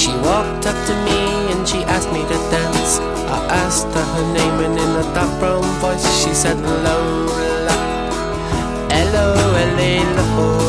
She walked up to me and she asked me to dance. I asked her her name and in a dark brown voice she said Lola. Hello, hello,